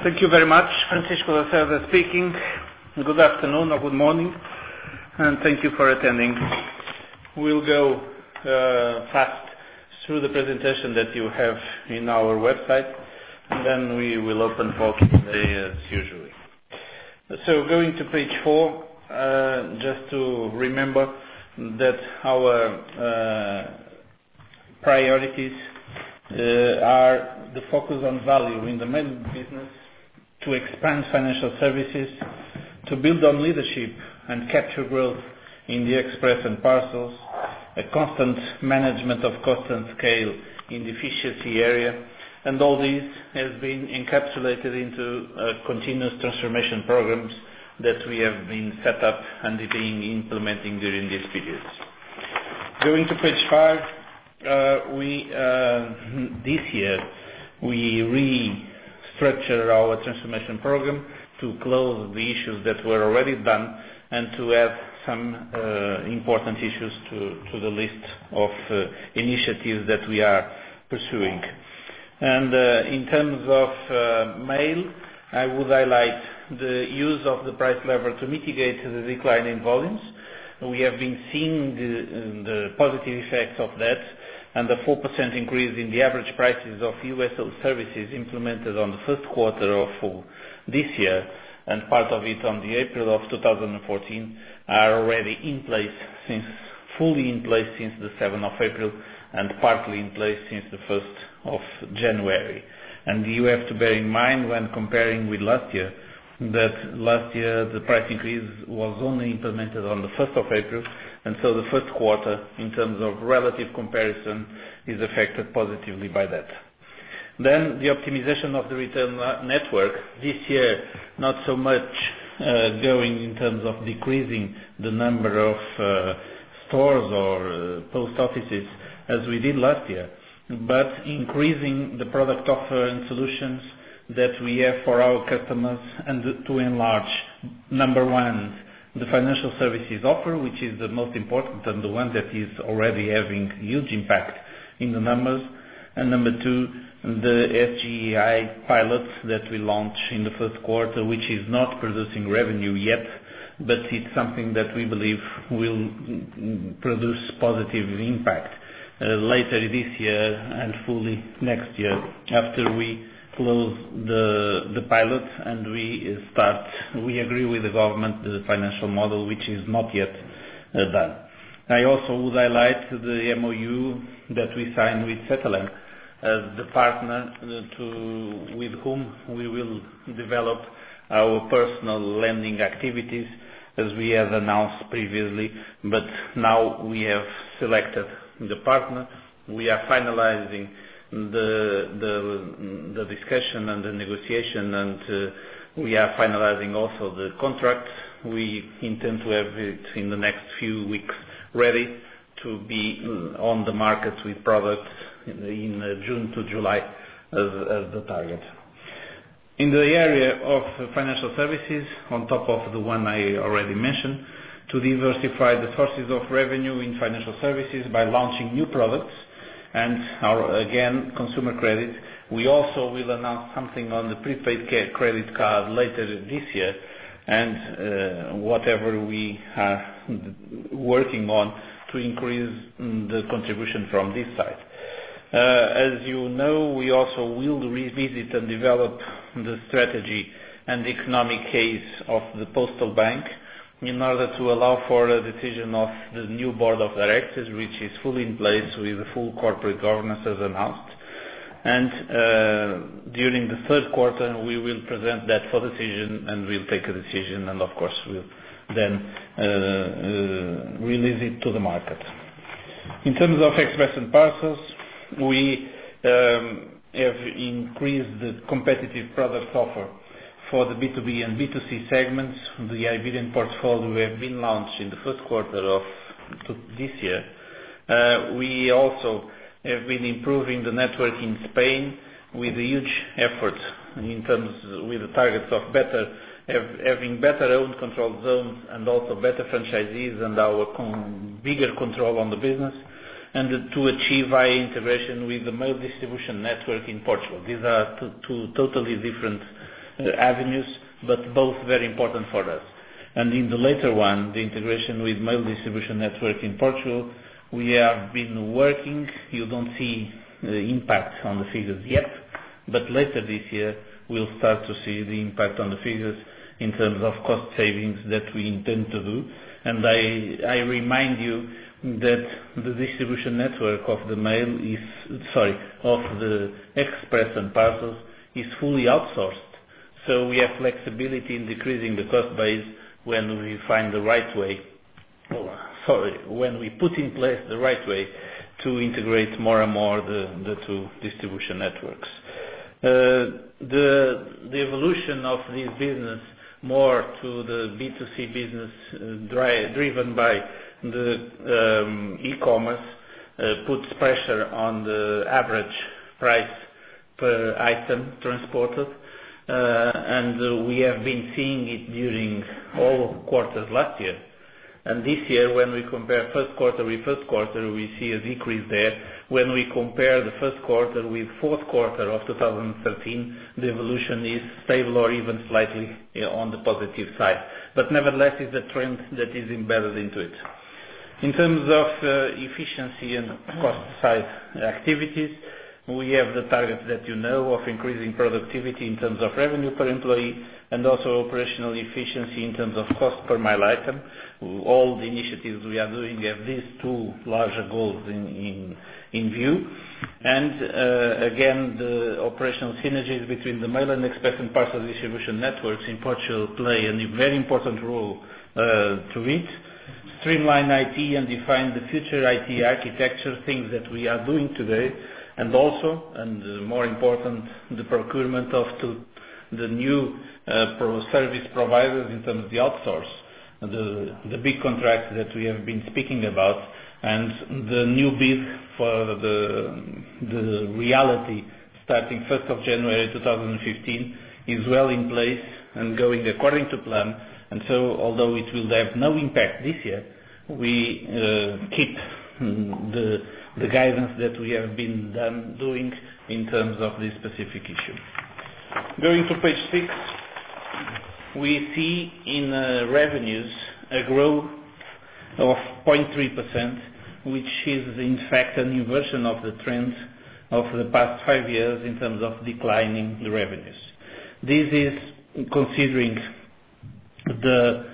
Thank you very much. Francisco Lacerda speaking. Good afternoon or good morning, and thank you for attending. We'll go fast through the presentation that you have in our website, and then we will open for Q&A as usually. So going to page 4, just to remember that our priorities are the focus on value in the mail business, to expand financial services, to build on leadership and capture growth in the express and parcels, a constant management of cost and scale in the efficiency area, and all this has been encapsulated into continuous transformation programs that we have been set up and being implementing during these periods. Going to page 5, this year we restructure our transformation program to close the issues that were already done and to add some important issues to the list of initiatives that we are pursuing. And in terms of mail, I would highlight the use of the price lever to mitigate the decline in volumes. We have been seeing the positive effects of that, and the 4% increase in the average prices of USO services implemented on the first quarter of this year, and part of it on the April of 2014, are already in place fully in place since the 7th of April, and partly in place since the 1st of January. And you have to bear in mind when comparing with last year, that last year the price increase was only implemented on the 1st of April, and so the first quarter, in terms of relative comparison, is affected positively by that. Then the optimization of the retail network, this year not so much going in terms of decreasing the number of stores or post offices as we did last year, but increasing the product offer and solutions that we have for our customers, and to enlarge, number one, the financial services offer, which is the most important and the one that is already having huge impact in the numbers, and number two, the SGEI pilot that we launched in the first quarter, which is not producing revenue yet, but it's something that we believe will produce positive impact later this year and fully next year, after we close the pilot and we agree with the government the financial model, which is not yet done. I also would highlight the MOU that we signed with Cetelem as the partner with whom we will develop our personal lending activities, as we have announced previously, but now we have selected the partner. We are finalizing the discussion and the negotiation, and we are finalizing also the contract. We intend to have it in the next few weeks ready to be on the market with products in June to July as the target. In the area of financial services, on top of the one I already mentioned, to diversify the sources of revenue in financial services by launching new products and again, consumer credit. We also will announce something on the prepaid credit card later this year, and whatever we are working on to increase the contribution from this side. As you know, we also will revisit and develop the strategy and economic case of the postal bank in order to allow for a decision of the new board of directors, which is fully in place with the full corporate governance as announced. And during the third quarter, we will present that for decision, and we'll take a decision, and of course we'll then release it to the market. In terms of express and parcels, we have increased the competitive product offer for the B2B and B2C segments. The Iberian portfolio have been launched in the first quarter of this year. We also have been improving the network in Spain with a huge effort in terms with the targets of having better own control zones and also better franchisees and our bigger control on the business, and to achieve high integration with the mail distribution network in Portugal. These are two totally different avenues, but both very important for us. And in the later one, the integration with mail distribution network in Portugal, we have been working. You don't see impact on the figures yet, but later this year we'll start to see the impact on the figures in terms of cost savings that we intend to do. And I remind you that the distribution network of the mail of the express and parcels is fully outsourced. So we have flexibility in decreasing the cost base when we find the right way, when we put in place the right way to integrate more and more the two distribution networks. The evolution of this business more to the B2C business driven by the e-commerce puts pressure on the average price per item transported, and we have been seeing it during all quarters last year. And this year, when we compare first quarter with first quarter, we see a decrease there. When we compare the first quarter with fourth quarter of 2013, the evolution is stable or even slightly on the positive side. But nevertheless, it's a trend that is embedded into it. In terms of efficiency and cost side activities, we have the targets that you know of increasing productivity in terms of revenue per employee and also operational efficiency in terms of cost per mile item. All the initiatives we are doing have these two larger goals in view. And again, the operational synergies between the mail and express and parcel distribution networks in Portugal play a very important role to it. Streamline IT and define the future IT architecture, things that we are doing today. And also, and more important, the procurement of the new service providers in terms of the outsource, the big contracts that we have been speaking about, and the new bid for the reality starting 1st of January 2015 is well in place and going according to plan. And so, although it will have no impact this year, we keep the guidance that we have been doing in terms of this specific issue. Going to page 6, we see in revenues a growth of 0.3%, which is in fact an inversion of the trend of the past 5 years in terms of declining the revenues. This is considering the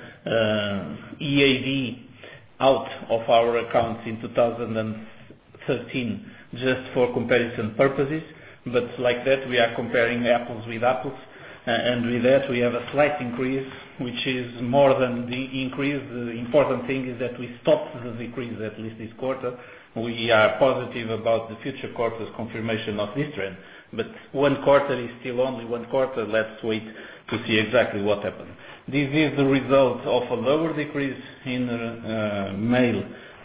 EAD out of our accounts in 2013 just for comparison purposes, but like that we are comparing apples with apples, and with that we have a slight increase, which is more than the increase. The important thing is that we stopped the decrease at least this quarter. We are positive about the future quarters confirmation of this trend, but one quarter is still only one quarter. Let's wait to see exactly what happened. This is the result of a lower decrease in mail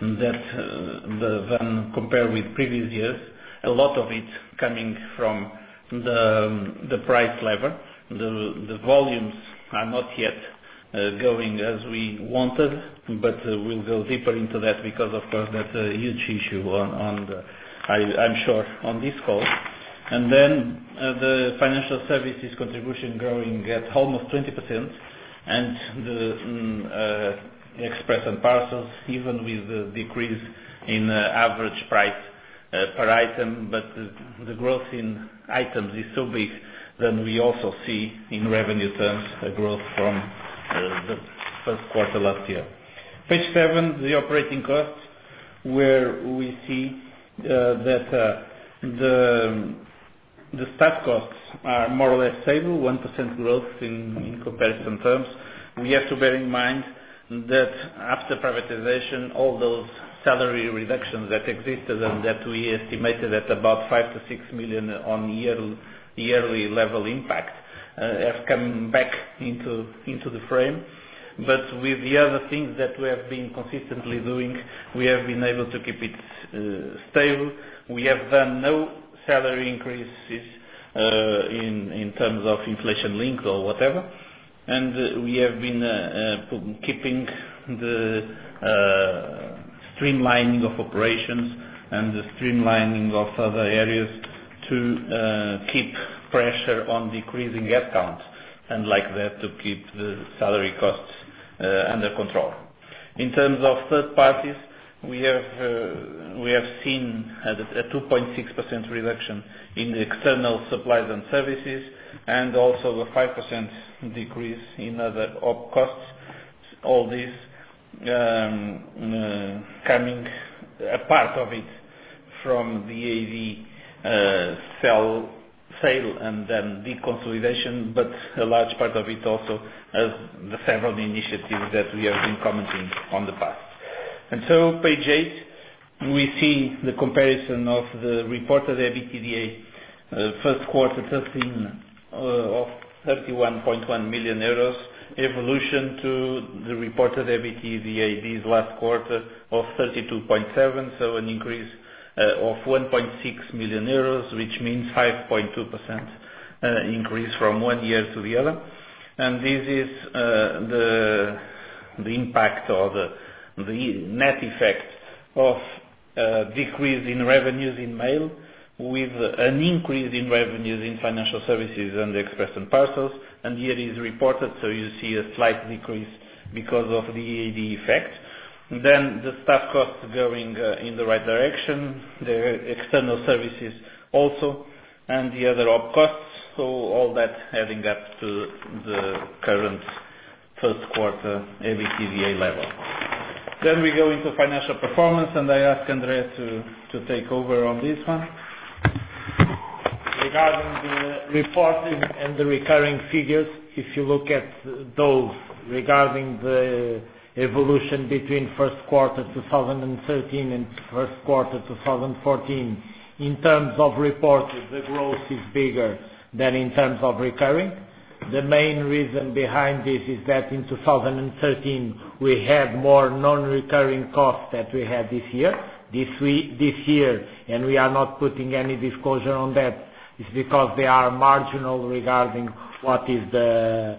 than compared with previous years. A lot of it coming from the price lever. The volumes are not yet going as we wanted, but we'll go deeper into that because, of course, that's a huge issue I'm sure, on this call. And then the financial services contribution growing at almost 20%, and the express and parcels, even with the decrease in average price per item, but the growth in items is so big, then we also see in revenue terms a growth from the first quarter last year. Page 7, the operating costs, where we see that the staff costs are more or less stable, 1% growth in comparison terms. We have to bear in mind that after privatization, all those salary reductions that existed and that we estimated at about 5 to 6 million on yearly level impact have come back into the frame. But with the other things that we have been consistently doing, we have been able to keep it stable. We have done no salary increases in terms of inflation linked or whatever, and we have been keeping the streamlining of operations and the streamlining of other areas to keep pressure on decreasing headcount. and like that to keep the salary costs under control. In terms of third parties, we have seen a 2.6% reduction in the external supplies and services, and also a 5% decrease in other op costs. All this coming, a part of it from the EAD sale and then deconsolidation, but a large part of it also as the several initiatives that we have been commenting on the past. And so, page 8, we see the comparison of the reported EBITDA first quarter 13 of 31.1 million euros, evolution to the reported EBITDA this last quarter of 32.7, so an increase of 1.6 million euros, which means 5.2% increase from one year to the other. And this is the impact or the net effect of decrease in revenues in mail, with an increase in revenues in financial services and express and parcels, and here is reported, so you see a slight decrease because of the EAD effect. Then the staff costs going in the right direction, the external services also, and the other op costs, so all that adding up to the current first quarter EBITDA level. Then we go into financial performance, and I ask Andrea to take over on this one. Regarding the reporting and the recurring figures, if you look at those regarding the evolution between first quarter 2013 and first quarter 2014, in terms of reported, the growth is bigger than in terms of recurring. The main reason behind this is that in 2013 we had more non-recurring costs that we had this year. This year, and we are not putting any disclosure on that, is because they are marginal regarding what is the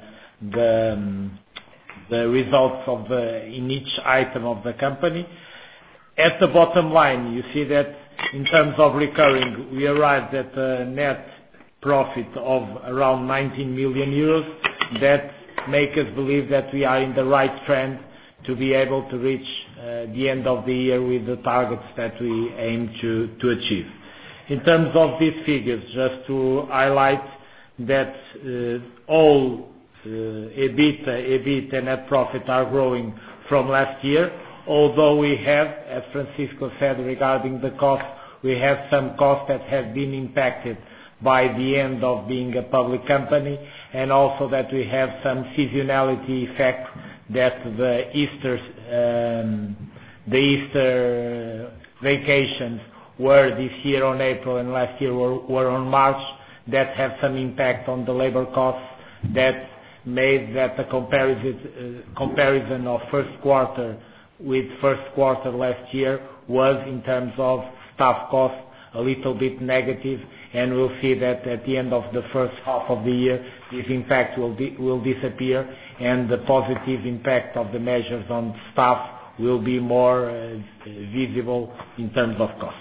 results of in each item of the company. At the bottom line, you see that in terms of recurring, we arrived at a net profit of around 19 million euros. That make us believe that we are in the right trend to be able to reach the end of the year with the targets that we aim to achieve. In terms of these figures, just to highlight that all EBIT and net profit are growing from last year, although we have, as Francisco said regarding the cost, we have some costs that have been impacted by the end of being a public company, and also that we have some seasonality effect that the Easter vacations were this year on April and last year were on March, that have some impact on the labor costs, that made that the comparison of first quarter with first quarter last year was, in terms of staff costs, a little bit negative, and we'll see that at the end of the first half of the year this impact will disappear, and the positive impact of the measures on staff will be more visible in terms of costs.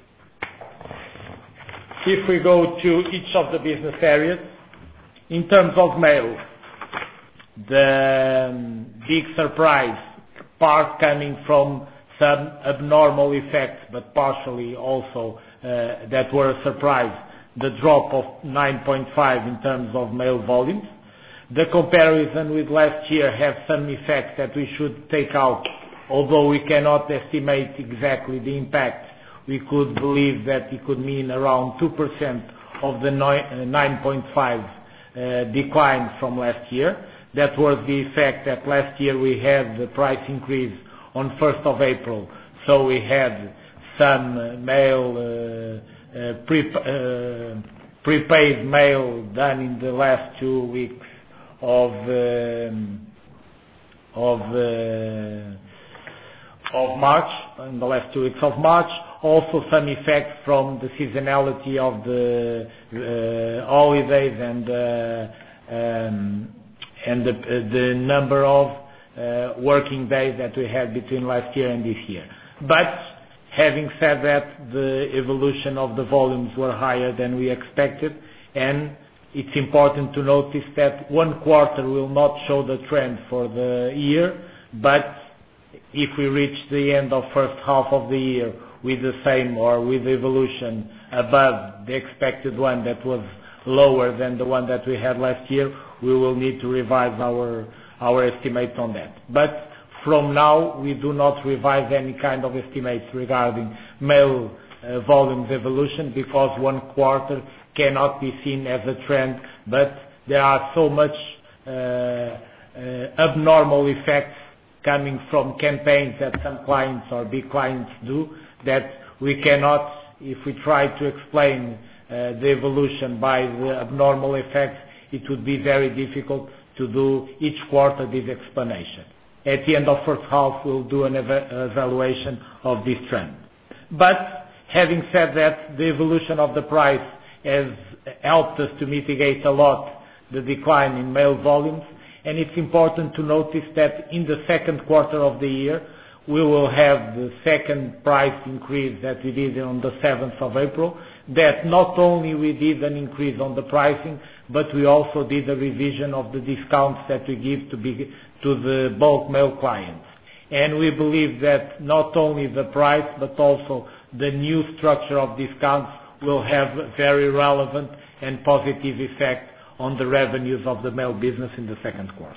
If we go to each of the business areas, in terms of mail, the big surprise, part coming from some abnormal effects, but partially also that were a surprise, the drop of 9.5 in terms of mail volumes. The comparison with last year have some effects that we should take out, although we cannot estimate exactly the impact. We could believe that it could mean around 2% of the 9.5 decline from last year. That was the effect that last year we had the price increase on 1st of April. So we had some mail, prepaid mail done in the last 2 weeks of March, in the last 2 weeks of March. Also some effects from the seasonality of the holidays and the number of working days that we had between last year and this year. But having said that, the evolution of the volumes were higher than we expected, and it's important to notice that one quarter will not show the trend for the year, but if we reach the end of first half of the year with the same or with evolution above the expected one that was lower than the one that we had last year, we will need to revise our estimates on that. But from now, we do not revise any kind of estimates regarding mail volumes evolution, because one quarter cannot be seen as a trend, but there are so much abnormal effects coming from campaigns that some clients or big clients do, that we cannot, if we try to explain the evolution by the abnormal effects, it would be very difficult to do each quarter this explanation. At the end of first half, we'll do an evaluation of this trend. But having said that, the evolution of the price has helped us to mitigate a lot the decline in mail volumes, and it's important to notice that in the second quarter of the year, we will have the second price increase that we did on the 7th of April, that not only we did an increase on the pricing, but we also did a revision of the discounts that we give to the bulk mail clients. And we believe that not only the price, but also the new structure of discounts will have a very relevant and positive effect on the revenues of the mail business in the second quarter.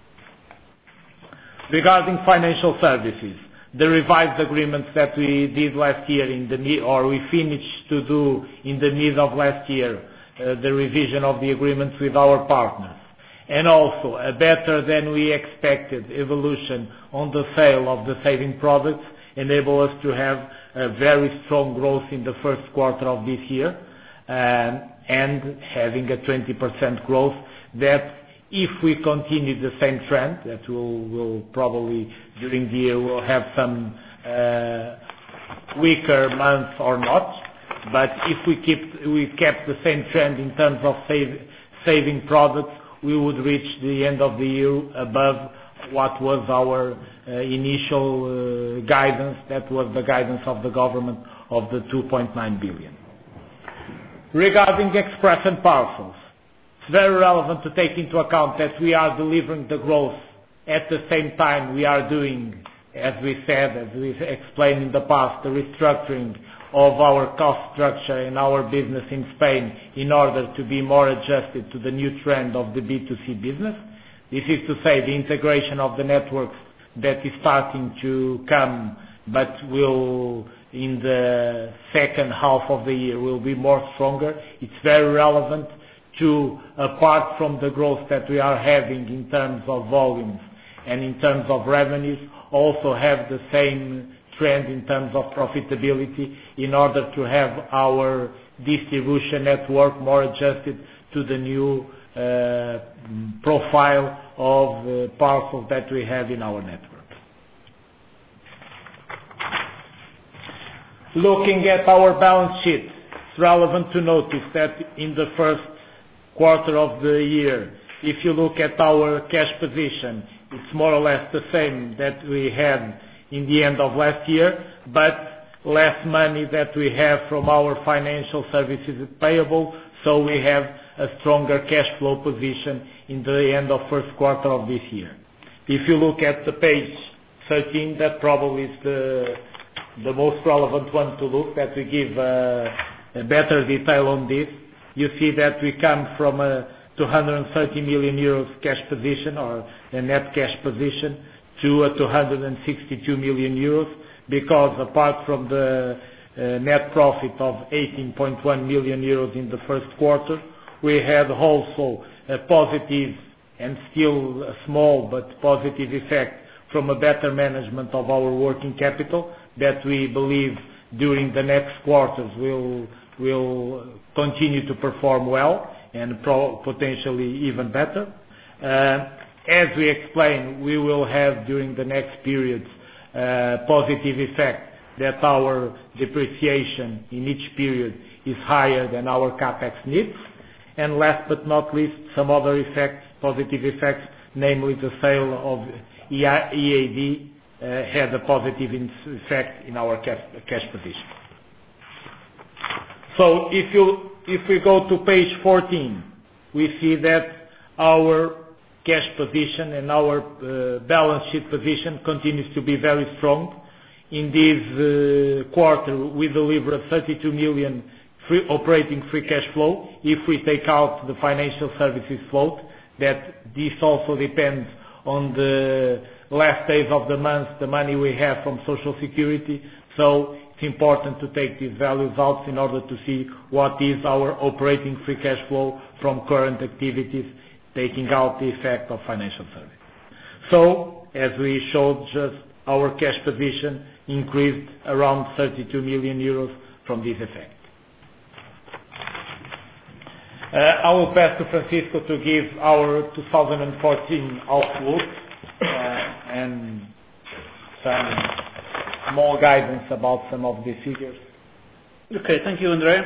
Regarding financial services, the revised agreements that we did last year we finished to do in the mid of last year, the revision of the agreements with our partners, and also a better than we expected evolution on the sale of the saving products enable us to have a very strong growth in the first quarter of this year, and having a 20% growth that if we continue the same trend, that will probably during the year will have some weaker months or not, but if we kept the same trend in terms of saving products, we would reach the end of the year above what was our initial guidance, that was the guidance of the government of the 2.9 billion. Regarding Express and Parcels, it's very relevant to take into account that we are delivering the growth at the same time we are doing, as we said, as we explained in the past, the restructuring of our cost structure in our business in Spain in order to be more adjusted to the new trend of the B2C business. This is to say the integration of the networks that is starting to come, but will in the second half of the year will be more stronger. It's very relevant to, apart from the growth that we are having in terms of volumes and in terms of revenues, also have the same trend in terms of profitability in order to have our distribution network more adjusted to the new profile of parcels that we have in our network. Looking at our balance sheet, it's relevant to notice that in the first quarter of the year, if you look at our cash position, it's more or less the same that we had in the end of last year, but less money that we have from our financial services payable, so we have a stronger cash flow position in the end of first quarter of this year. If you look at the page 13, that probably is the most relevant one to look, that we give a better detail on this. You see that we come from a 230 million euros cash position or a net cash position to a 262 million euros, because apart from the net profit of 18.1 million euros in the first quarter, we had also a positive and still a small but positive effect from a better management of our working capital that we believe during the next quarters will continue to perform well and potentially even better. As we explained, we will have during the next periods positive effect that our depreciation in each period is higher than our capex needs. And last but not least, some other effects, positive effects, namely the sale of EAD had a positive effect in our cash position. So if we go to page 14, we see that our cash position and our balance sheet position continues to be very strong. In this quarter, we delivered 32 million operating free cash flow. If we take out the financial services float, that this also depends on the last days of the month, the money we have from Social Security. So it's important to take these values out in order to see what is our operating free cash flow from current activities, taking out the effect of financial services. So, as we showed, just our cash position increased around 32 million euros from this effect. I will pass to Francisco to give our 2014 outlook and some more guidance about some of the figures. Okay, thank you, André.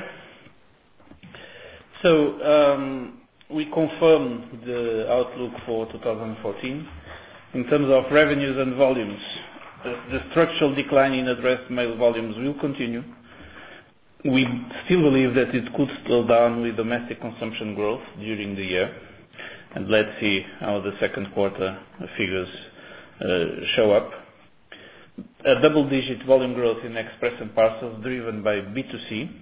So, we confirm the outlook for 2014. In terms of revenues and volumes, the structural decline in addressed mail volumes will continue. We still believe that it could slow down with domestic consumption growth during the year. And let's see how the second quarter figures show up. A double-digit volume growth in Express and Parcels driven by B2C,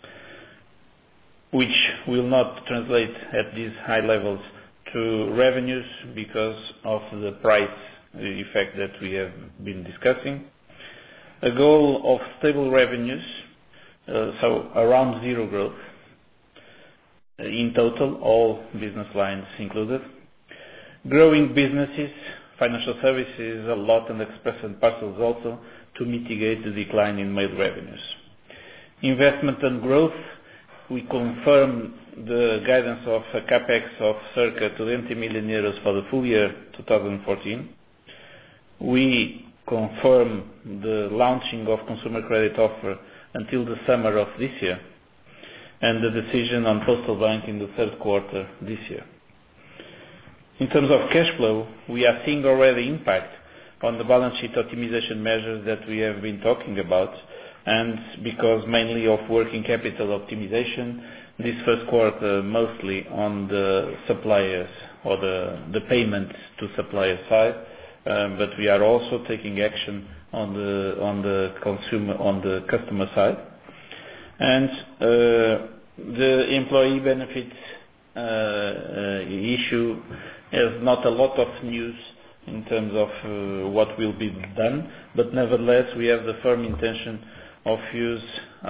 which will not translate at these high levels to revenues because of the price effect that we have been discussing. A goal of stable revenues, so around zero growth in total, all business lines included. Growing businesses, financial services a lot, and Express and Parcels also, to mitigate the decline in mail revenues. Investment and growth, we confirm the guidance of a capex of circa 20 million euros for the full year 2014. We confirm the launching of consumer credit offer until the summer of this year, and the decision on Postal Bank in the third quarter this year. In terms of cash flow, we are seeing already impact on the balance sheet optimization measures that we have been talking about, and because mainly of working capital optimization, this first quarter mostly on the suppliers or the payments to supplier side, but we are also taking action on the customer side. And the employee benefits issue has not a lot of news in terms of what will be done, but nevertheless we have the firm intention of use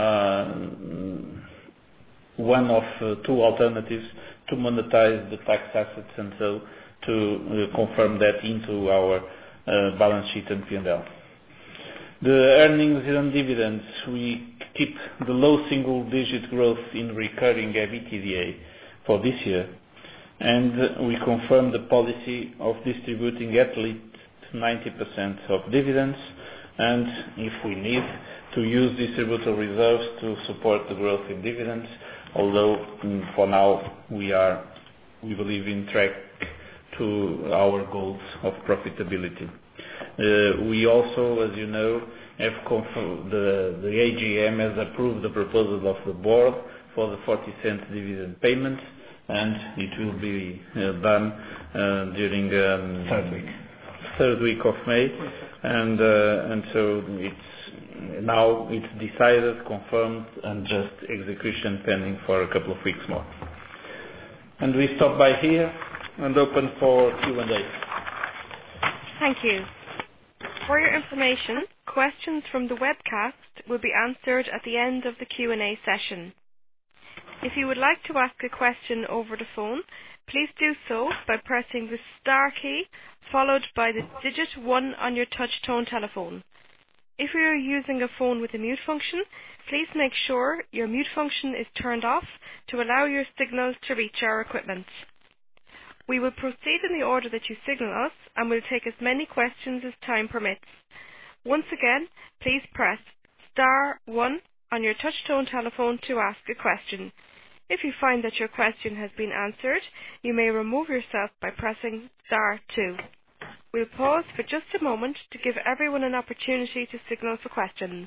one of two alternatives to monetize the tax assets, and so to confirm that into our balance sheet and P&L. The earnings and dividends, we keep the low single-digit growth in recurring EBITDA for this year, and we confirm the policy of distributing at least 90% of dividends, and if we need to use distributable reserves to support the growth in dividends, although for now we believe in track to our goals of profitability. We also, as you know, have confirmed the AGM has approved the proposal of the board for the 40-cent dividend payment, and it will be done during third week of May, and so it's decided, confirmed, and just execution pending for a couple of weeks more. And we stop by here and open for Q&A. Thank you. For your information, questions from the webcast will be answered at the end of the Q&A session. If you would like to ask a question over the phone, please do so by pressing the star key followed by the digit 1 on your touch-tone telephone. If you are using a phone with a mute function, please make sure your mute function is turned off to allow your signals to reach our equipment. We will proceed in the order that you signal us, and will take as many questions as time permits. Once again, please press star 1 on your touch-tone telephone to ask a question. If you find that your question has been answered, you may remove yourself by pressing star 2. We'll pause for just a moment to give everyone an opportunity to signal for questions.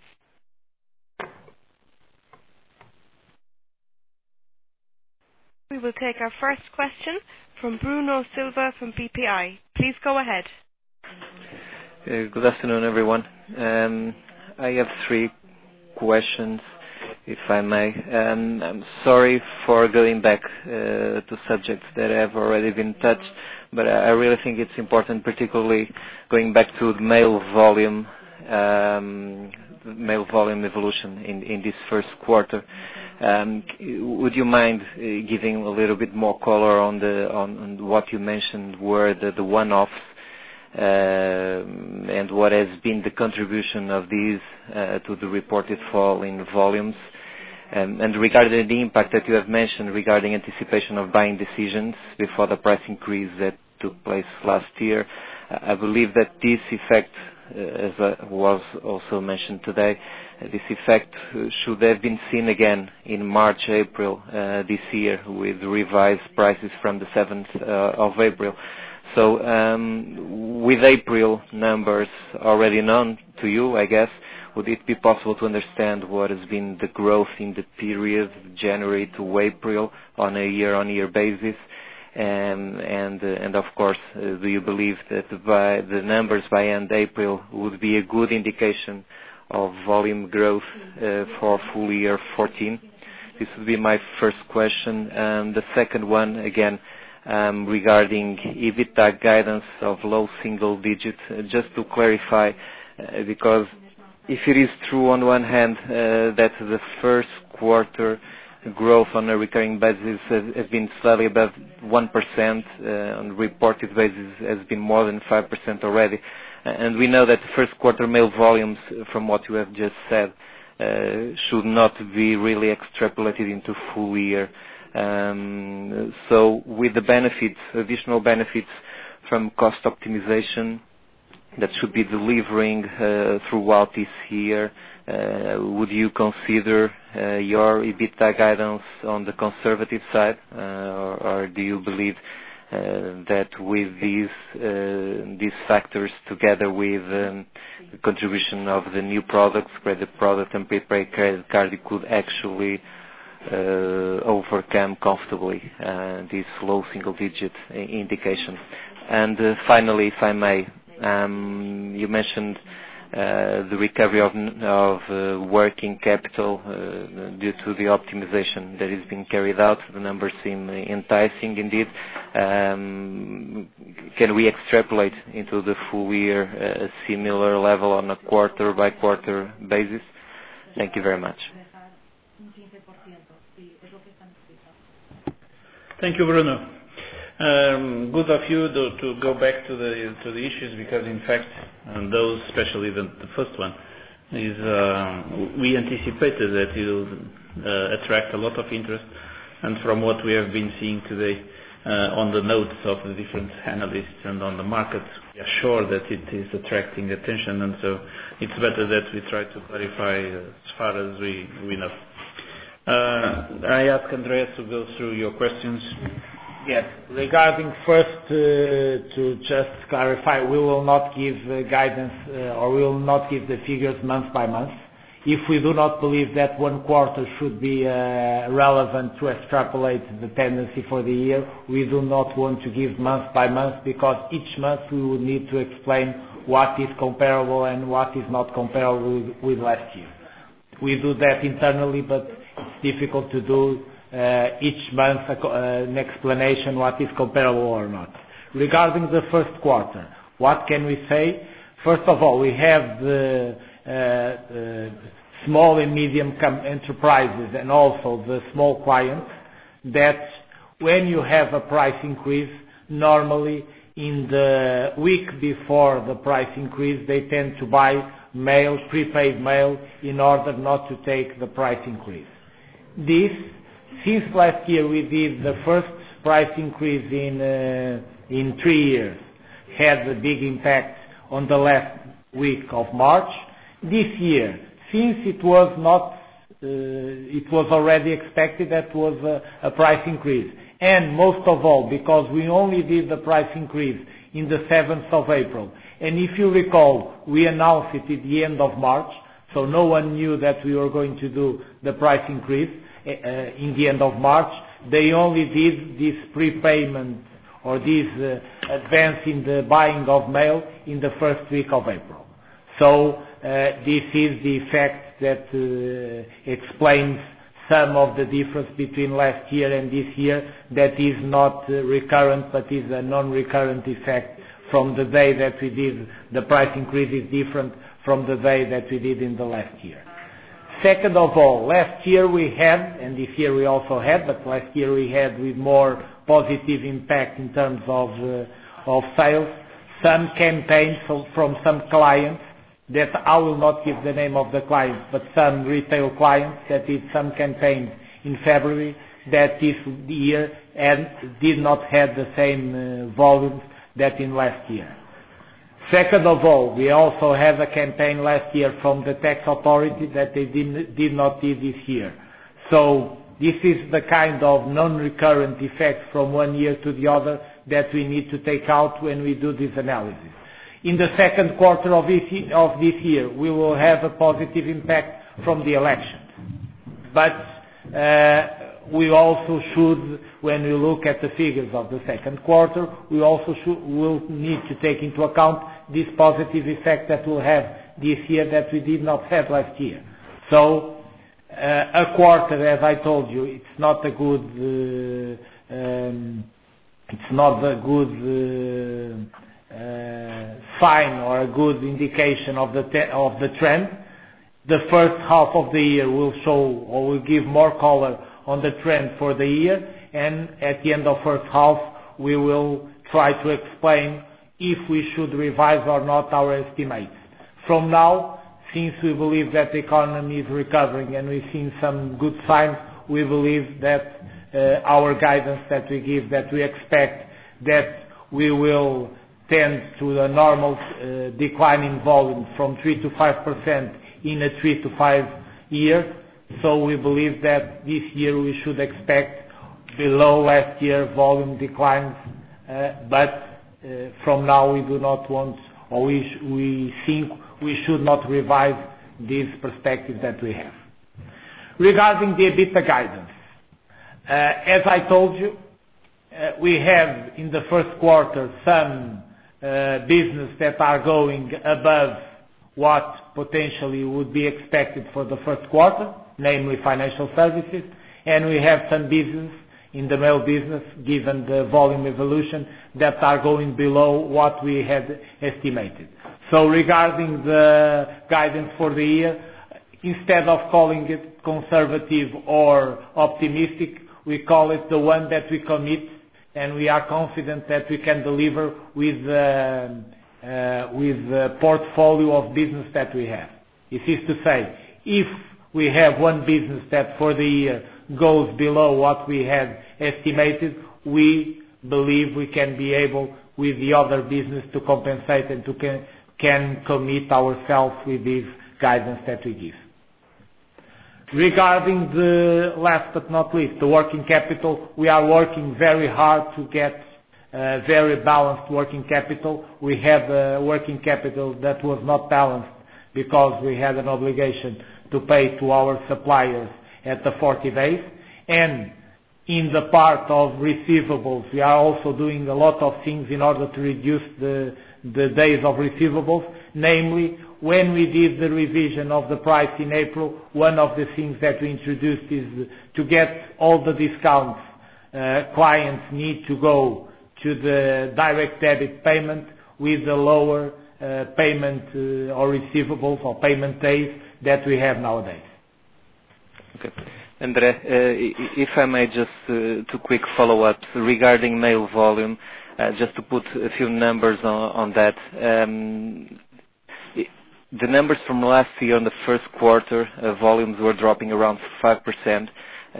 We will take our first question from Bruno Silva from BPI. Please go ahead. Good afternoon, everyone. I have 3 questions, if I may. I'm sorry for going back to subjects that have already been touched, but I really think it's important, particularly going back to the mail volume evolution in this first quarter. Would you mind giving a little bit more color on what you mentioned were the one-offs, and what has been the contribution of these to the reported fall in volumes? And regarding the impact that you have mentioned regarding anticipation of buying decisions before the price increase that took place last year, I believe that this effect, as was also mentioned today, this effect should have been seen again in March, April this year, with revised prices from the 7th of April. So with April numbers already known to you, I guess, would it be possible to understand what has been the growth in the period January to April on a year-on-year basis? And of course, do you believe that the numbers by end April would be a good indication of volume growth for full year 14? This would be my first question. And the second one, again, regarding EBITDA guidance of low single digits, just to clarify, because if it is true on one hand that the first quarter growth on a recurring basis has been slightly above 1%, on reported basis has been more than 5% already, and we know that the first quarter mail volumes, from what you have just said, should not be really extrapolated into full year. So with the benefits, additional benefits from cost optimization that should be delivering throughout this year, would you consider your EBITDA guidance on the conservative side, or do you believe that with these factors, together with the contribution of the new products, credit product and prepaid credit card, you could actually overcome comfortably this low single-digit indication? And finally, if I may, you mentioned the recovery of working capital due to the optimization that is being carried out. The numbers seem enticing indeed. Can we extrapolate into the full year a similar level on a quarter-by-quarter basis? Thank you very much. Thank you, Bruno. Good of you to go back to the issues, because in fact those, especially the first one, is we anticipated that it will attract a lot of interest, and from what we have been seeing today on the notes of the different analysts and on the market, we are sure that it is attracting attention, and so it's better that we try to clarify as far as we know. I ask Andreas to go through your questions. Yes. Regarding first, to just clarify, we will not give guidance or we will not give the figures month by month. If we do not believe that one quarter should be relevant to extrapolate the tendency for the year, we do not want to give month by month, because each month we would need to explain what is comparable and what is not comparable with last year. We do that internally, but it's difficult to do each month an explanation what is comparable or not. Regarding the first quarter, what can we say? First of all, we have the small and medium enterprises and also the small clients, that when you have a price increase, normally in the week before the price increase, they tend to buy mail, prepaid mail, in order not to take the price increase. Since last year we did the first price increase in 3 years, had a big impact on the last week of March. This year, since it was already expected that was a price increase, and most of all because we only did the price increase in the 7th of April, and if you recall, we announced it at the end of March, so no one knew that we were going to do the price increase in the end of March. they only did this prepayment or this advance in the buying of mail in the first week of April. So this is the effect that explains some of the difference between last year and this year, that is not recurrent but is a non-recurrent effect from the day that we did the price increase is different from the day that we did in the last year. Second of all, last year we had, and this year we also had, but last year we had with more positive impact in terms of sales, some campaigns from some clients that I will not give the name of the clients, but some retail clients that did some campaigns in February that this year and did not have the same volumes that in last year. Second of all, we also have a campaign last year from the tax authority that they did not do this year. So this is the kind of non-recurrent effect from one year to the other that we need to take out when we do this analysis. In the second quarter of this year, we will have a positive impact from the elections. But we also should, when we look at the figures of the second quarter, we also will need to take into account this positive effect that we'll have this year that we did not have last year. So a quarter, as I told you, it's not a good sign or a good indication of the trend. The first half of the year will show or will give more color on the trend for the year, and at the end of first half we will try to explain if we should revise or not our estimates. From now, since we believe that the economy is recovering and we've seen some good signs, we believe that our guidance that we give, that we expect that we will tend to a normal decline in volume from 3 to 5% in a 3 to 5 year. So we believe that this year we should expect below last year volume declines, but from now we do not want, or we think we should not revise this perspective that we have. Regarding the EBITDA guidance, as I told you, we have in the first quarter some business that are going above what potentially would be expected for the first quarter, namely financial services, and we have some business in the mail business, given the volume evolution, that are going below what we had estimated. So regarding the guidance for the year, instead of calling it conservative or optimistic, we call it the one that we commit, and we are confident that we can deliver with the portfolio of business that we have. This is to say, if we have one business that for the year goes below what we had estimated, we believe we can be able with the other business to compensate and to can commit ourselves with this guidance that we give. Regarding the last but not least, the working capital, we are working very hard to get very balanced working capital. We have a working capital that was not balanced because we had an obligation to pay to our suppliers at the 40 days. And in the part of receivables, we are also doing a lot of things in order to reduce the days of receivables. Namely, when we did the revision of the price in April, one of the things that we introduced is to get all the discounts clients need to go to the direct debit payment with the lower payment or receivables or payment days that we have nowadays. Okay. André, if I may just two quick follow-ups regarding mail volume, just to put a few numbers on that. The numbers from last year in the first quarter, volumes were dropping around 5%,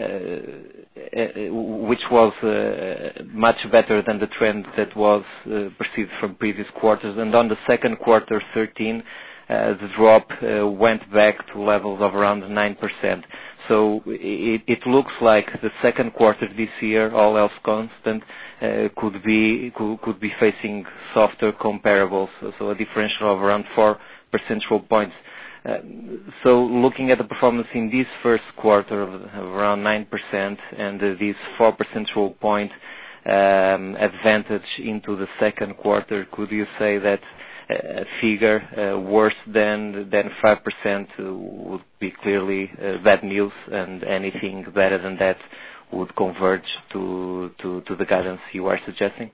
which was much better than the trend that was perceived from previous quarters. And on the second quarter, 13, the drop went back to levels of around 9%. So it looks like the second quarter this year, all else constant, could be facing softer comparables, so a differential of around 4 percentage points. So looking at the performance in this first quarter of around 9% and this 4 percentage point advantage into the second quarter, could you say that a figure worse than 5% would be clearly bad news, and anything better than that would converge to the guidance you are suggesting?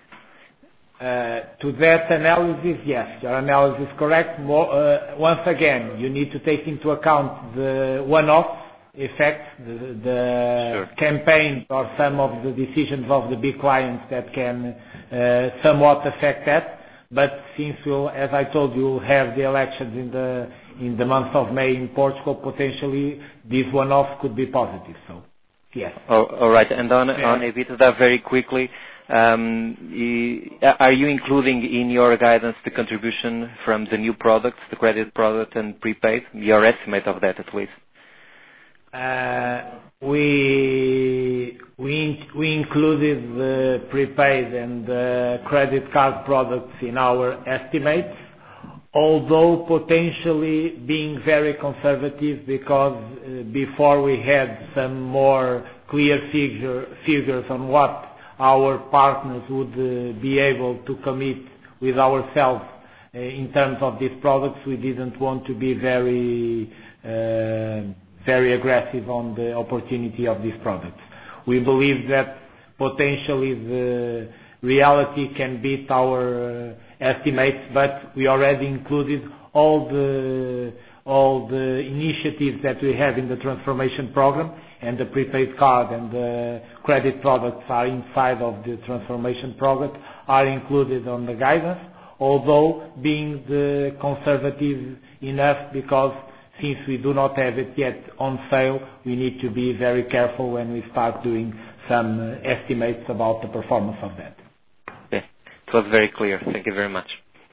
To that analysis, yes, your analysis is correct. Once again, you need to take into account the one-off effect, the Sure. campaign or some of the decisions of the big clients that can somewhat affect that. But since as I told you, we'll have the elections in the month of May in Portugal, potentially this one-off could be positive. So, yes. All right. And on EBITDA, very quickly, are you including in your guidance the contribution from the new products, the credit product and prepaid? Your estimate of that, at least. We included the prepaid and the credit card products in our estimates, although potentially being very conservative, because before we had some more clear figures on what our partners would be able to commit with ourselves in terms of these products, we didn't want to be very aggressive on the opportunity of these products. We believe that potentially the reality can beat our estimates, but we already included all the initiatives that we have in the transformation program, and the prepaid card and the credit products are inside of the transformation program, are included on the guidance, although being the conservative enough, because since we do not have it yet on sale, we need to be very careful when we start doing some estimates about the performance of that. Okay. It was very clear. Thank you very much.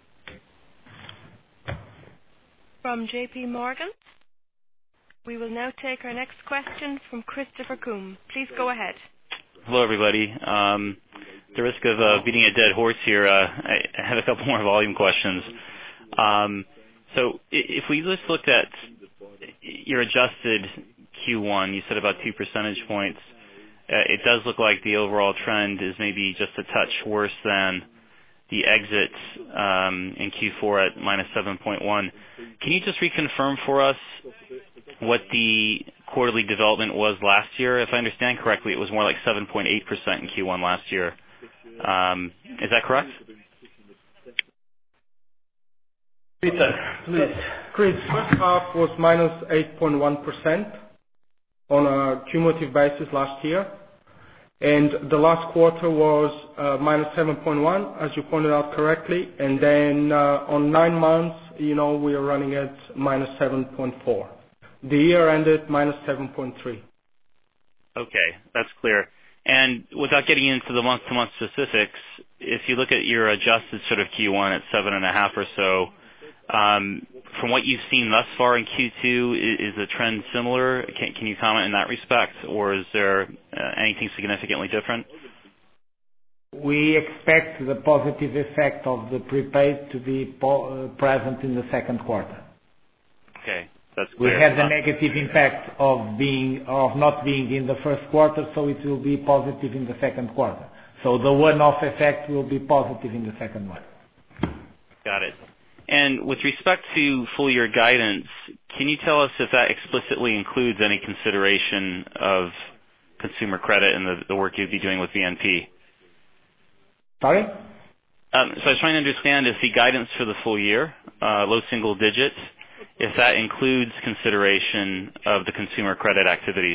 From JP Morgan, we will now take our next question from Christopher Coombe. Please go ahead. Hello, everybody. The risk of beating a dead horse here, I have a couple more volume questions. So if we just looked at your adjusted Q1, you said about 2 percentage points. It does look like the overall trend is maybe just a touch worse than the exit in Q4 at minus 7.1. Can you just reconfirm for us what the quarterly development was last year? If I understand correctly, it was more like 7.8% in Q1 last year. Is that correct? Peter, please. Chris, first half was minus 8.1% on a cumulative basis last year, and the last quarter was minus 7.1, as you pointed out correctly, and then on 9 months, we are running at minus 7.4. The year ended minus 7.3. Okay, that's clear. And without getting into the month-to-month specifics, if you look at your adjusted sort of Q1 at 7.5 or so, from what you've seen thus far in Q2, is the trend similar? Can you comment in that respect, or is there anything significantly different? We expect the positive effect of the prepaid to be present in the second quarter. Okay, that's clear. We had the negative impact of not being in the first quarter, so it will be positive in the second quarter. So the one-off effect will be positive in the second one. Got it. And with respect to full year guidance, can you tell us if that explicitly includes any consideration of consumer credit and the work you'd be doing with VNP? Sorry? So I was trying to understand if the guidance for the full year, low single digits, if that includes consideration of the consumer credit activities.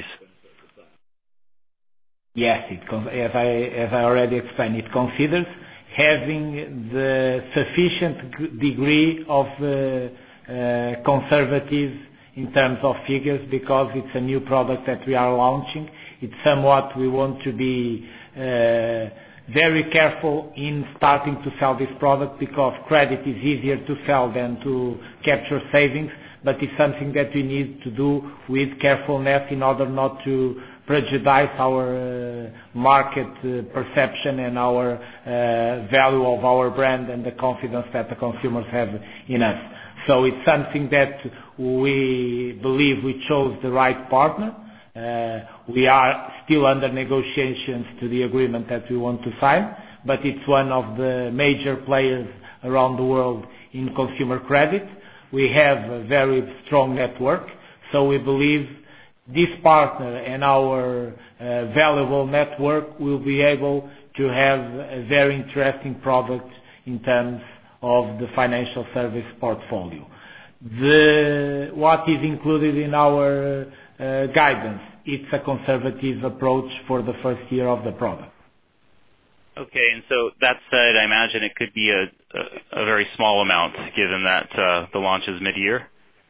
Yes, as I already explained, it considers having the sufficient degree of conservative in terms of figures, because it's a new product that we are launching. It's somewhat we want to be very careful in starting to sell this product, because credit is easier to sell than to capture savings, but it's something that we need to do with carefulness in order not to prejudice our market perception and our value of our brand and the confidence that the consumers have in us. So it's something that we believe we chose the right partner. We are still under negotiations to the agreement that we want to sign, but it's one of the major players around the world in consumer credit. We have a very strong network, so we believe this partner and our valuable network will be able to have a very interesting product in terms of the financial service portfolio. What is included in our guidance, it's a conservative approach for the first year of the product. Okay, and so that said, I imagine it could be a very small amount given that the launch is mid-year?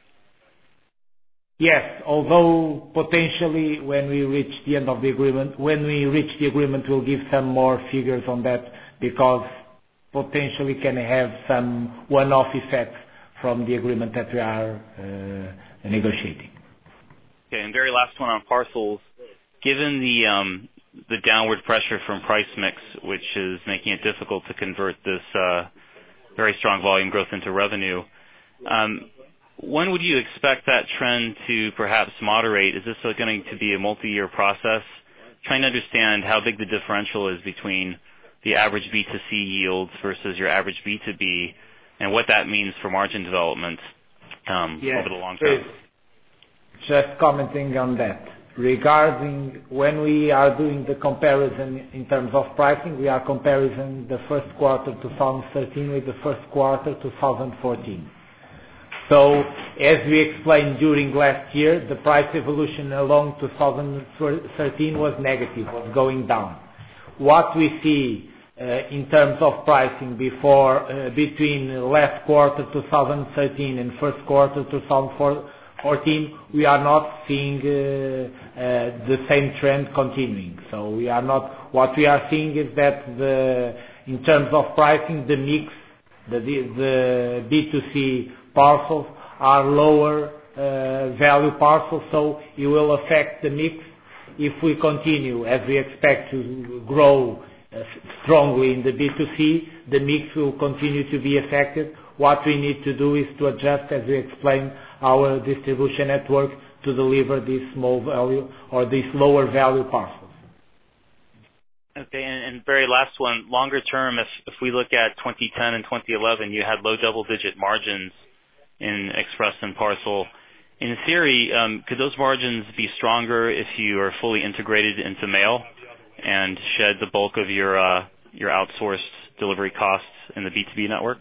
Yes, although potentially when we reach the end of the agreement, we'll give some more figures on that, because potentially can have some one-off effects from the agreement that we are negotiating. Okay, and very last one on parcels. Given the downward pressure from price mix, which is making it difficult to convert this very strong volume growth into revenue, when would you expect that trend to perhaps moderate? Is this going to be a multi-year process? Trying to understand how big the differential is between the average B2C yields versus your average B2B, and what that means for margin development over the long term. Just commenting on that. Regarding when we are doing the comparison in terms of pricing, we are comparing the first quarter 2013 with the first quarter 2014. So, as we explained during last year, the price evolution along 2013 was negative, was going down. What we see in terms of pricing between last quarter 2013 and first quarter 2014, we are not seeing the same trend continuing. So we are not. What we are seeing is that in terms of pricing, the mix, the B2C parcels are lower value parcels, so it will affect the mix. If we continue, as we expect to grow strongly in the B2C, the mix will continue to be affected. What we need to do is to adjust, as we explained, our distribution network to deliver this small value or these lower value parcels. Okay, and very last one, longer term, if we look at 2010 and 2011, you had low double-digit margins in Express and Parcel. In theory, could those margins be stronger if you are fully integrated into Mail and shed the bulk of your outsourced delivery costs in the B2B network?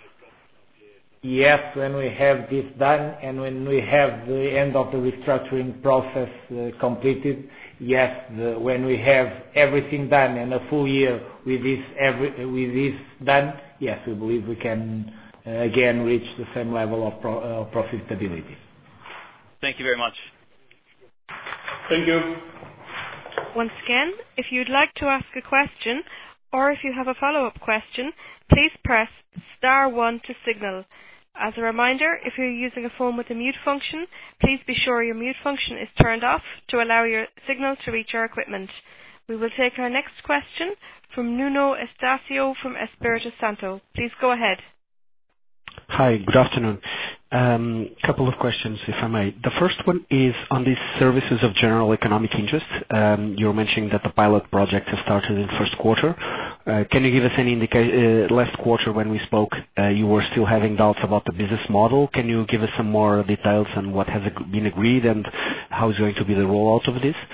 Yes, when we have this done and when we have the end of the restructuring process completed, yes, when we have everything done and a full year with this done, yes, we believe we can again reach the same level of profitability. Thank you very much. Thank you. Once again, if you'd like to ask a question or if you have a follow-up question, please press star 1 to signal. As a reminder, if you're using a phone with a mute function, please be sure your mute function is turned off to allow your signal to reach our equipment. We will take our next question from Nuno Estacio from Espírito Santo. Please go ahead. Hi, good afternoon. Couple of questions, if I may. The first one is on these services of general economic interest. You were mentioning that the pilot project has started in first quarter. Can you give us any indication? Last quarter when we spoke, you were still having doubts about the business model. Can you give us some more details on what has been agreed and how is going to be the rollout of this?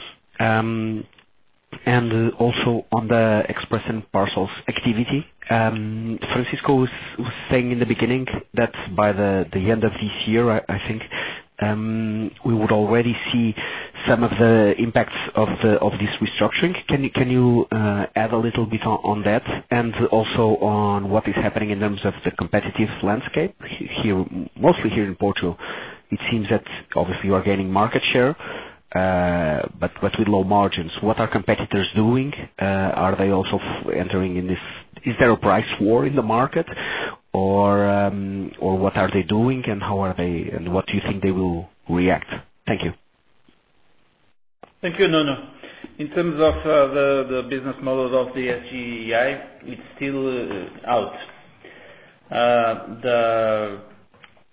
And also on the Express and Parcels activity, Francisco was saying in the beginning that by the end of this year, I think, we would already see some of the impacts of this restructuring. Can you add a little bit on that, and also on what is happening in terms of the competitive landscape here, mostly here in Portugal? It seems that obviously you are gaining market share, but with low margins. What are competitors doing? Are they also entering in this? Is there a price war in the market, or what are they doing, and how are they, and what do you think they will react? Thank you. Thank you, Nuno. In terms of the business model of the SGEI, it's still out.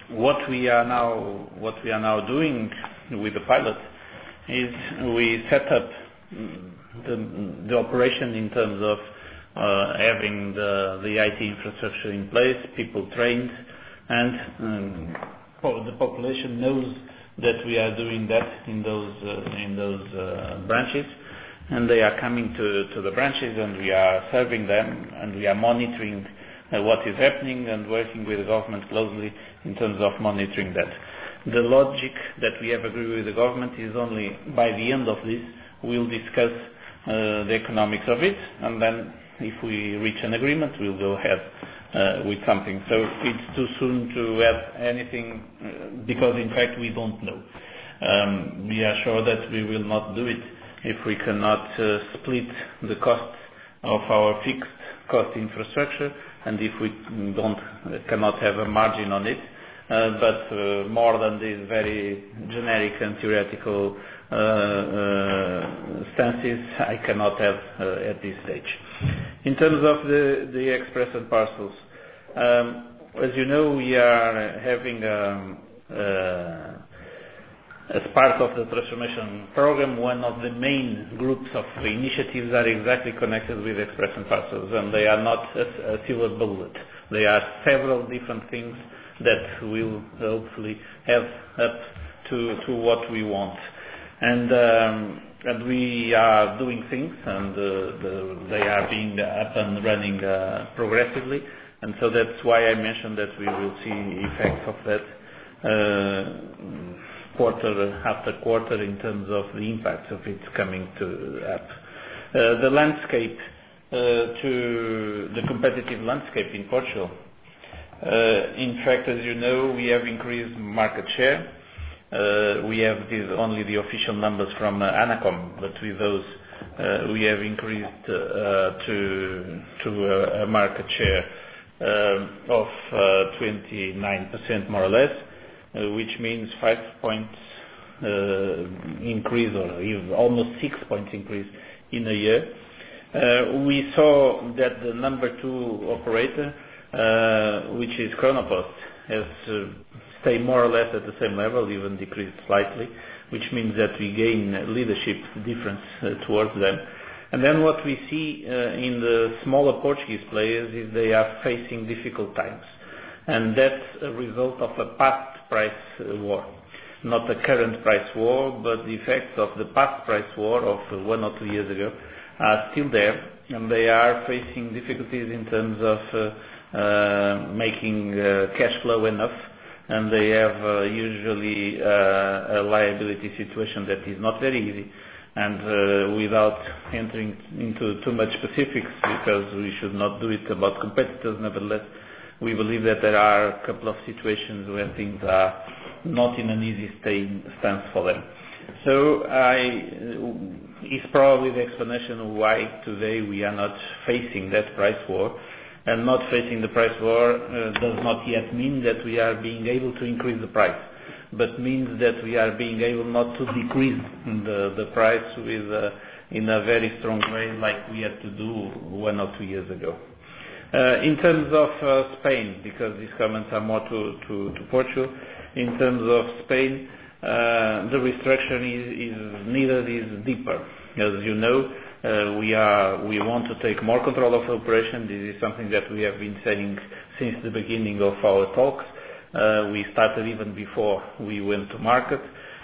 what we are now doing with the pilot is we set up the operation in terms of having the IT infrastructure in place, people trained, and the population knows that we are doing that in those branches, and they are coming to the branches, and we are serving them, and we are monitoring what is happening and working with the government closely in terms of monitoring that. The logic that we have agreed with the government is only by the end of this we'll discuss the economics of it, and then if we reach an agreement we'll go ahead with something. So it's too soon to add anything because in fact we don't know. We are sure that we will not do it if we cannot split the costs of our fixed cost infrastructure, and if we cannot have a margin on it. But more than these very generic and theoretical stances, I cannot have at this stage. In terms of the Express and Parcels, as you know, we are having as part of the transformation program, one of the main groups of initiatives are exactly connected with Express and Parcels, and they are not a silver bullet. They are several different things that will hopefully have up to what we want. And we are doing things, and they are being up and running progressively, and so that's why I mentioned that we will see effects of that quarter after quarter in terms of the impact of it coming to up. The landscape, to the competitive landscape in Portugal. In fact, as you know, we have increased market share. We have only the official numbers from ANACOM, but with those we have increased to a market share of 29% more or less, which means 5 points increase, or even almost 6 points increase in a year. We saw that the number 2 operator, which is Chronopost, has stayed more or less at the same level, even decreased slightly, which means that we gain leadership difference towards them. And then what we see in the smaller Portuguese players is they are facing difficult times. And that's a result of a past price war. Not a current price war, but the effects of the past price war of 1 or 2 years ago are still there, and they are facing difficulties in terms of making cash flow enough, and they have usually a liability situation that is not very easy. And without entering into too much specifics, because we should not do it about competitors, nevertheless, we believe that there are a couple of situations where things are not in an easy stance for them. So it's probably the explanation why today we are not facing that price war. And not facing the price war does not yet mean that we are being able to increase the price, but means that we are being able not to decrease the price in a very strong way like we had to do 1 or 2 years ago. In terms of Spain, because these comments are more to Portugal, in terms of Spain, the restructuring is deeper. As you know, we want to take more control of the operation. This is something that we have been saying since the beginning of our talks. We started even before we went to market,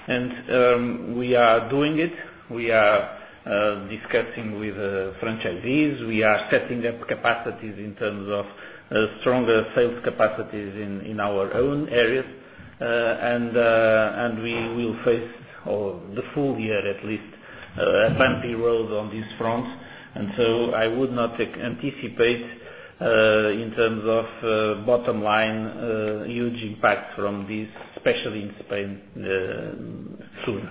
and we are doing it. We are discussing with franchisees. We are setting up capacities in terms of stronger sales capacities in our own areas, and we will face the full year at least a bumpy road on these fronts. And so I would not anticipate in terms of bottom line huge impact from this, especially in Spain, soon.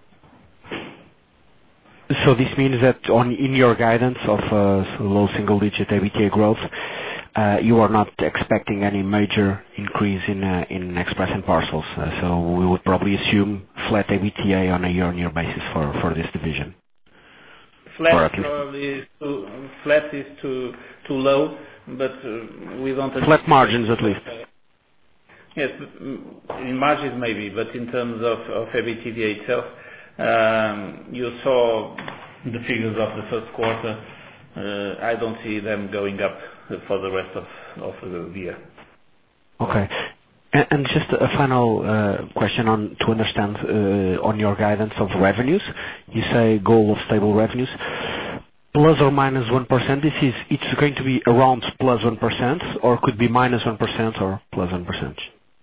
So this means that in your guidance of low single-digit EBITDA growth, you are not expecting any major increase in Express and Parcels. So we would probably assume flat EBITDA on a year-on-year basis for this division. Flat is too low, but we don't. Flat margins at least. Yes, in margins maybe, but in terms of EBITDA itself, you saw the figures of the first quarter. I don't see them going up for the rest of the year. Okay. And just a final question to understand on your guidance of revenues. You say goal of stable revenues, plus or minus 1%. It's going to be around plus 1%, or could be minus 1% or plus 1%.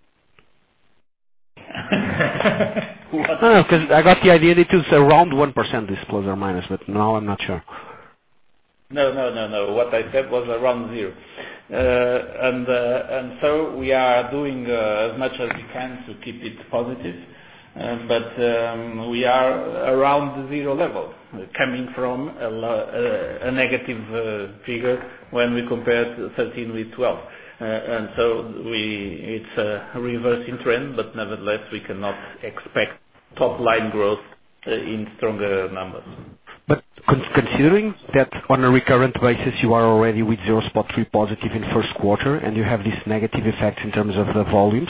No, because I got the idea that it was around 1%, this plus or minus, but now I'm not sure. No. What I said was around 0. And so we are doing as much as we can to keep it positive. But we are around the 0 level, coming from a negative figure when we compare 13 with 12. And so it's a reversing trend, but nevertheless we cannot expect top line growth in stronger numbers. But considering that on a recurrent basis you are already with 0.3 positive in first quarter, and you have this negative effect in terms of the volumes,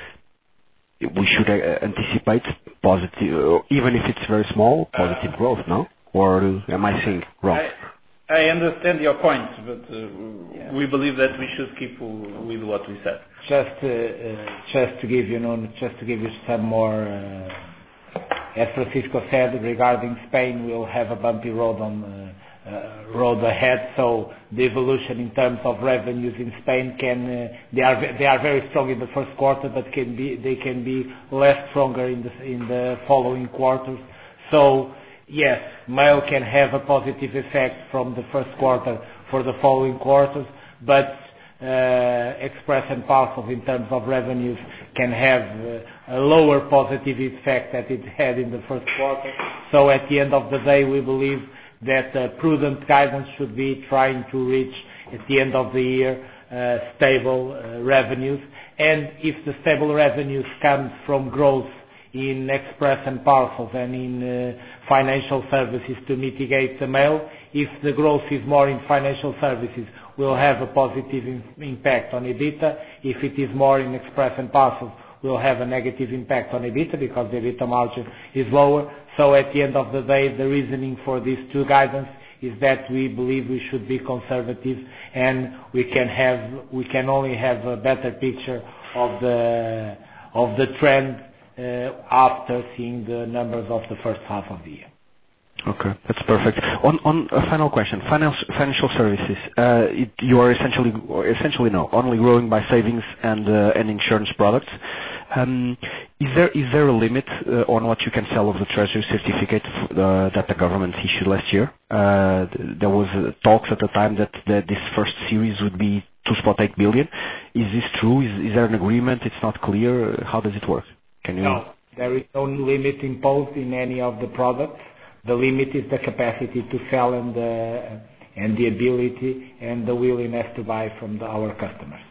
we should anticipate positive, even if it's very small, positive growth, no? Or am I saying wrong? I understand your point, but we believe that we should keep with what we said. Just to give you some more, as Francisco said, regarding Spain, we'll have a bumpy road ahead. So the evolution in terms of revenues in Spain they are very strong in the first quarter, but they can be less stronger in the following quarters. So yes, mail can have a positive effect from the first quarter for the following quarters, but Express and Parcels in terms of revenues can have a lower positive effect that it had in the first quarter. So at the end of the day, we believe that prudent guidance should be trying to reach at the end of the year stable revenues. And if the stable revenues comes from growth in Express and Parcels and in financial services to mitigate the mail, if the growth is more in financial services, we'll have a positive impact on EBITDA. If it is more in Express and Parcels, we'll have a negative impact on EBITDA because the EBITDA margin is lower. So at the end of the day, the reasoning for these two guidance is that we believe we should be conservative, and we can only have a better picture of the trend after seeing the numbers of the first half of the year. Okay, that's perfect. On a final question, financial services, you are essentially only growing by savings and insurance products. Is there a limit on what you can sell of the treasury certificate that the government issued last year? There was talks at the time that this first series would be 2.8 billion. Is this true? Is there an agreement? It's not clear. How does it work? No, there is no limit imposed in any of the products. The limit is the capacity to sell and the ability and the willingness to buy from our customers.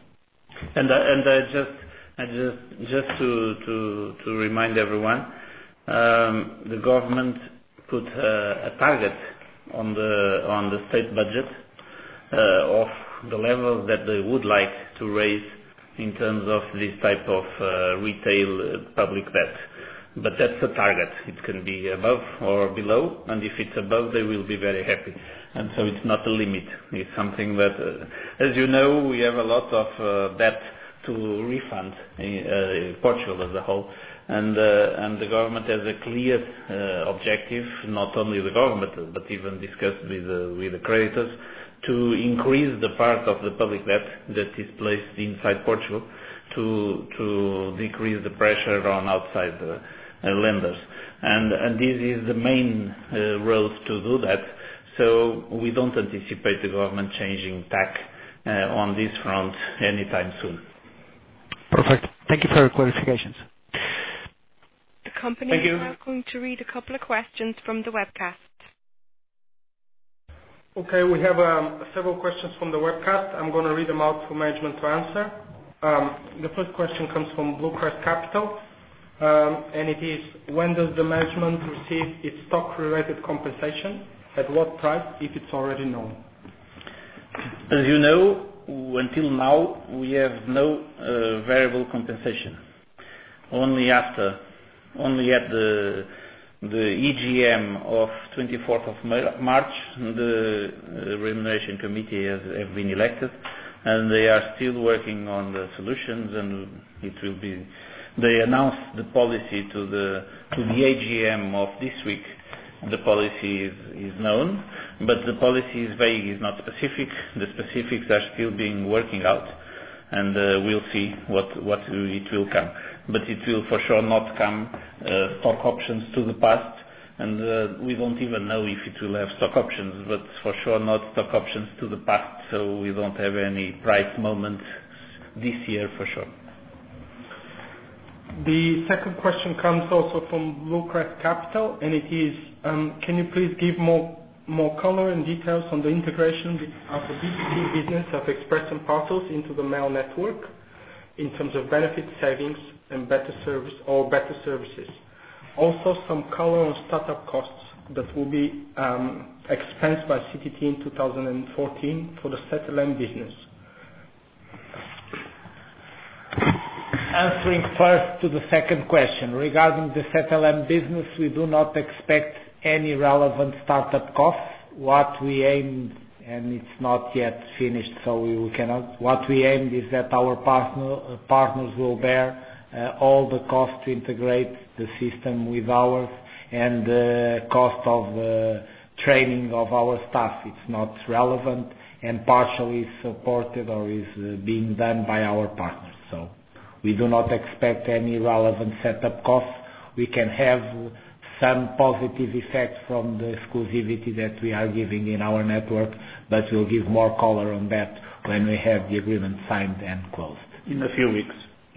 Just to remind everyone, the government put a target on the state budget of the levels that they would like to raise in terms of this type of retail public debt. But that's a target. It can be above or below, and if it's above, they will be very happy. And so it's not a limit. It's something that, as you know, we have a lot of debt to refund Portugal as a whole, and the government has a clear objective, not only the government, but even discussed with the creditors, to increase the part of the public debt that is placed inside Portugal to decrease the pressure on outside lenders. And this is the main road to do that. So we don't anticipate the government changing tack on this front anytime soon. Perfect. Thank you for your clarifications. The company is now going to read a couple of questions from the webcast. Okay, we have several questions from the webcast. I'm going to read them out for management to answer. The first question comes from Blue Crest Capital, and it is, when does the management receive its stock-related compensation? At what price, if it's already known? As you know, until now, we have no variable compensation. Only at the EGM of 24th of March, the Remuneration Committee have been elected, and they are still working on the solutions, and it will be. They announced the policy to the AGM of this week. The policy is known, but the policy is vague, is not specific. The specifics are still being working out, and we'll see what it will come. But it will for sure not come stock options to the past, and we don't even know if it will have stock options, but for sure not stock options to the past, so we don't have any price moment this year for sure. The second question comes also from Bluecrest Capital, and it is, can you please give more color and details on the integration of the B2C business of Express and Parcels into the mail network in terms of benefit savings and better services. Also some color on startup costs that will be expensed by CTT in 2014 for the ZLM business. Answering first to the second question. Regarding the ZLM business, we do not expect any relevant startup costs. What we aimed, and it's not yet finished, so we cannot. What we aimed is that our partners will bear all the costs to integrate the system with ours, and the cost of training of our staff. It's not relevant and partially supported or is being done by our partners. So we do not expect any relevant setup costs. We can have some positive effect from the exclusivity that we are giving in our network, but we'll give more color on that when we have the agreement signed and closed. In a few weeks.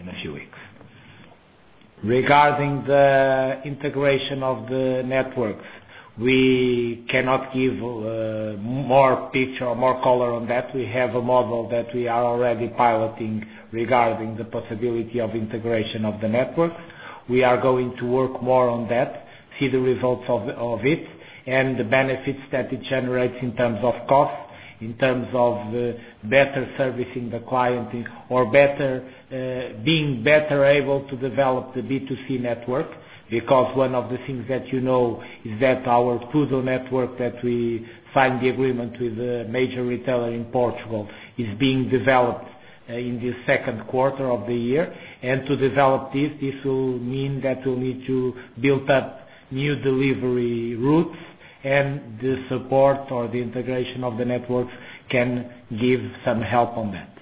Regarding the integration of the networks, we cannot give more picture or more color on that. We have a model that we are already piloting regarding the possibility of integration of the network. We are going to work more on that, see the results of it, and the benefits that it generates in terms of cost, in terms of better servicing the client, or being better able to develop the B2C network. Because one of the things that you know is that our PUDO network that we signed the agreement with a major retailer in Portugal is being developed in the second quarter of the year. And to develop this will mean that we'll need to build up new delivery routes, and the support or the integration of the networks can give some help on that.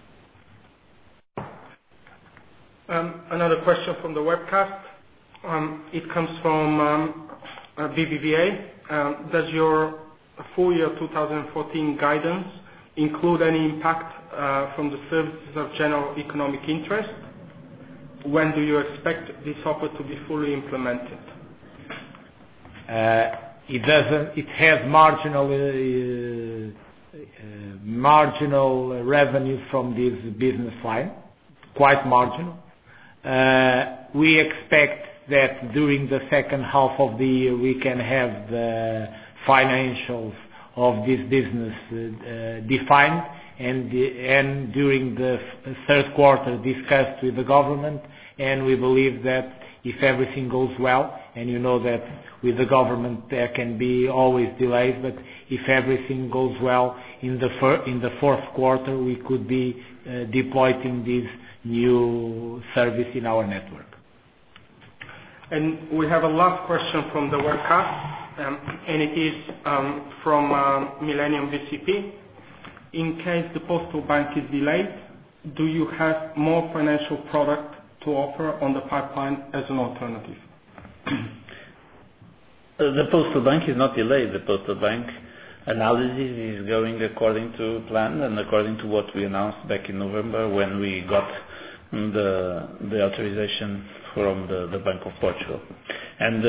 Another question from the webcast. It comes from BBVA. Does your full year 2014 guidance include any impact from the services of general economic interest? When do you expect this offer to be fully implemented? It has marginal revenue from this business line, quite marginal. We expect that during the second half of the year we can have the financials of this business defined, and during the third quarter discussed with the government, and we believe that if everything goes well, and you know that with the government there can be always delays, but if everything goes well, in the fourth quarter we could be deploying this new service in our network. And we have a last question from the webcast, and it is from Millennium VCP. In case the postal bank is delayed, do you have more financial product to offer on the pipeline as an alternative? The postal bank is not delayed. The postal bank analysis is going according to plan and according to what we announced back in November when we got the authorization from the Bank of Portugal. And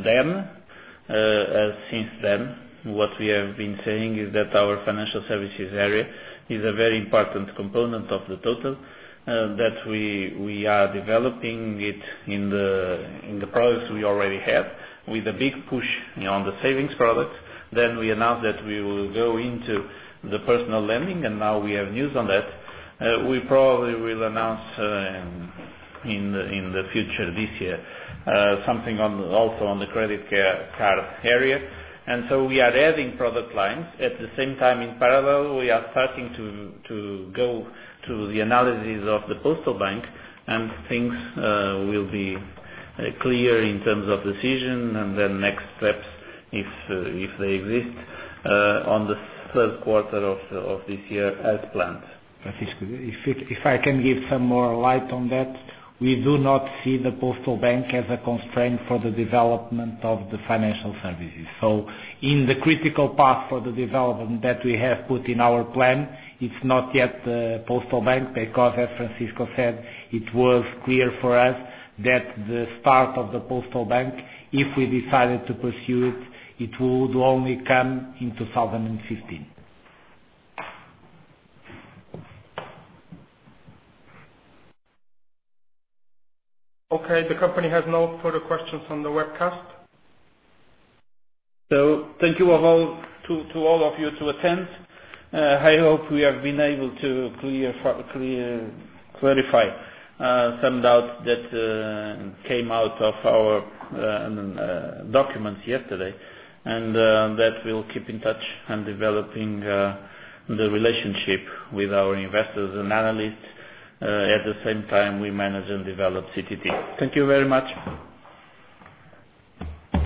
since then, what we have been saying is that our financial services area is a very important component of the total, that we are developing it in the products we already have, with a big push on the savings products. Then we announced that we will go into the personal lending, and now we have news on that. we probably will announce in the future this year something also on the credit card area. And so we are adding product lines. At the same time, in parallel, we are starting to go to the analysis of the postal bank, and things will be clear in terms of decision and then next steps, if they exist, on the third quarter of this year as planned. Francisco, if I can give some more light on that, we do not see the postal bank as a constraint for the development of the financial services. So in the critical path for the development that we have put in our plan, it's not yet the postal bank, because as Francisco said, it was clear for us that the start of the postal bank, if we decided to pursue it would only come in 2015. Okay, the company has no further questions on the webcast. So thank you to all of you to attend. I hope we have been able to clarify some doubts that came out of our documents yesterday, and that we'll keep in touch and developing the relationship with our investors and analysts. At the same time, we manage and develop CTT. Thank you very much.